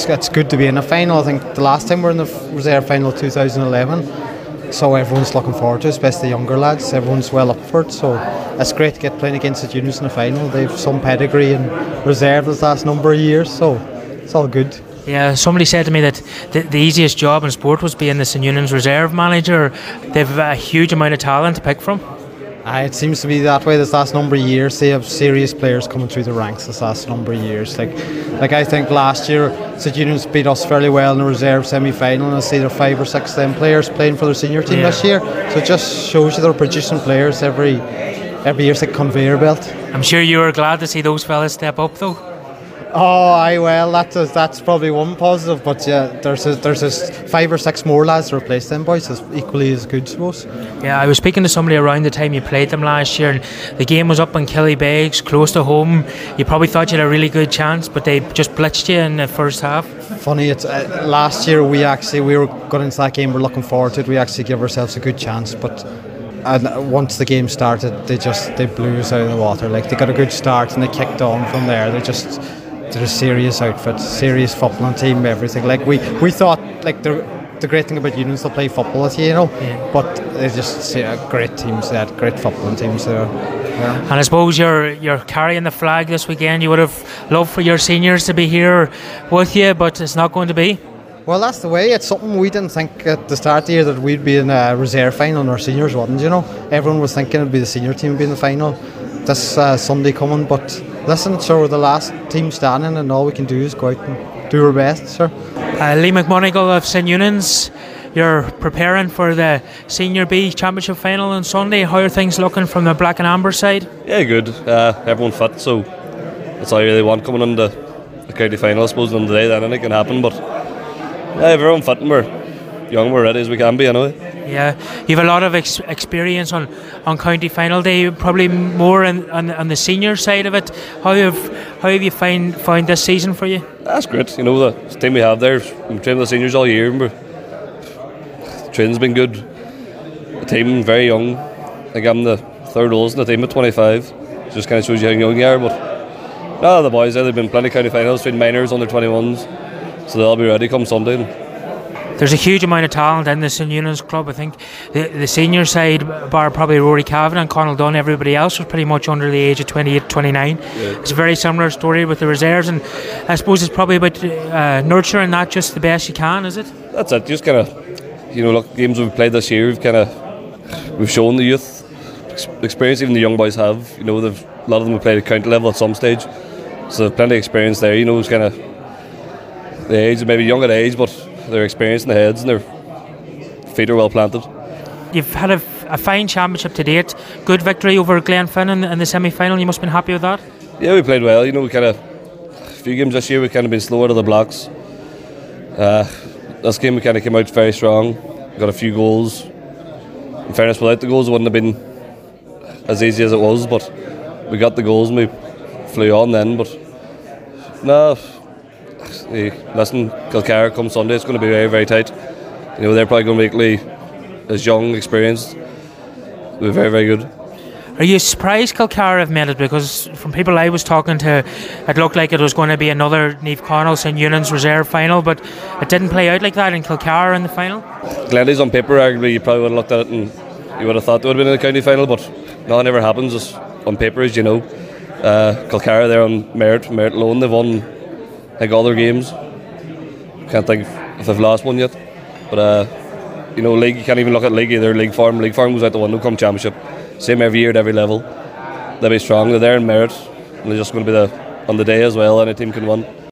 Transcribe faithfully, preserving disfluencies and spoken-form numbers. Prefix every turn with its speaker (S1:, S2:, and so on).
S1: it's it's good to be in a final. I think the last time we were in the reserve final, two thousand eleven. So everyone's looking forward to it, especially the younger lads. Everyone's well up for it, so it's great to get playing against the juniors in the final. They've some pedigree and reserve this last number of years, so it's all good.
S2: Yeah, somebody said to me that the, the easiest job in sport was being the St Eunan's reserve manager. They've a huge amount of talent to pick from.
S1: Uh, it seems to be that way this last number of years. They have serious players coming through the ranks this last number of years. Like, like I think last year St Eunan's beat us fairly well in the reserve semi-final, and I see there are five or six of them players playing for their senior team yeah. this year. So it just shows you they're producing players every every year. It's like a conveyor belt.
S2: I'm sure you were glad to see those fellas step up, though.
S1: Oh, aye, well, that's that's probably one positive, but yeah, there's a, there's a five or six more lads to replace them boys. It's equally as good, I suppose.
S2: Yeah, I was speaking to somebody around the time you played them last year, and the game was up in Killybegs, close to home. You probably thought you had a really good chance, but they just blitzed you in the first half.
S1: Funny, it's uh, last year we actually we were going into that game, we're looking forward to it. We actually gave ourselves a good chance, but. And once the game started, they just they blew us out of the water. Like, they got a good start and they kicked on from there. They just they're a serious outfit, serious footballing team, everything. Like we, we thought, like the the great thing about Unions, they'll play football with you, you know. Yeah. But they just yeah, great teams. They had great footballing teams there. Yeah.
S2: And I suppose you're you're carrying the flag this weekend. You would have loved for your seniors to be here with you, but it's not going to be.
S1: Well, that's the way. It's something we didn't think at the start of the year, that we'd be in a reserve final and our seniors wouldn't, you know. Everyone was thinking it'd be the senior team would be in the final this uh, Sunday coming, but listen, sure, we're the last team standing and all we can do is go out and do our best, sir.
S2: Uh, Lee McMonigal of St Eunan's, you're preparing for the Senior B Championship final on Sunday. How are things looking from the black and amber side?
S3: Yeah, good. Uh, everyone fit, so that's all you really want coming into the county final. I suppose on the day then anything can happen, but yeah, everyone fit and we're young, we're ready as we can be anyway.
S2: Yeah, you have a lot of ex- experience on, on county final day, probably more in, on, on the senior side of it. How have how have you find found this season for you?
S3: That's great. You know, the team we have there, we've trained with the seniors all year. And we're, the training's been good. The team very young. I think I'm the third oldest in the team at twenty-five. It just kind of shows you how young you are. But no, the boys there, they've been plenty of county finals, trained minors, under twenty-ones. So they'll be ready come Sunday.
S2: There's a huge amount of talent in the St Eunan's club. I think the, the senior side, bar probably Rory Cavan and Conal Dunn, everybody else was pretty much under the age of twenty-eight, twenty-nine. Yeah. It's a very similar story with the reserves, and I suppose it's probably about uh, nurturing that just the best you can, is it?
S3: That's it. Just kind of, you know, look, games we've played this year, we've kind of we've shown the youth experience, even the young boys have. You know, they've, a lot of them have played at county level at some stage, so they've plenty of experience there. You know, it's kind of the age, maybe young at age, but they're experienced in the heads and their feet are well planted.
S2: You've had a, a fine championship to date. Good victory over Glenfin in, in the semi-final. You must have been happy with that.
S3: Yeah, we played well. You know, we kind of a few games this year we kind of been slow out of the blocks. Uh, this game we kind of came out very strong. Got a few goals. In fairness, without the goals, it wouldn't have been as easy as it was. But we got the goals and we flew on then. But no. Hey, listen, Kilcara come Sunday, it's going to be very, very tight. You know, they're probably going to be equally as young, experienced. They'll be very, very good.
S2: Are you surprised Kilcara have made it? Because from people I was talking to, it looked like it was going to be another Niamh Conall St Eunan's reserve final, but it didn't play out like that in Kilcara in the final.
S3: Glenda's on paper, arguably, you probably would have looked at it and you would have thought they would have been in the county final, but nothing ever happens just on paper, as you know. Uh, Kilcara, they're on merit, merit alone. They've won, I think, all their games. Can't think if they've lost one yet. But uh, you know, league, you can't even look at league either. League form, league form goes out the window come championship. Same every year at every level. They'll be strong. They're there in merit, and they're just going to be the on the day as well. Any team can win.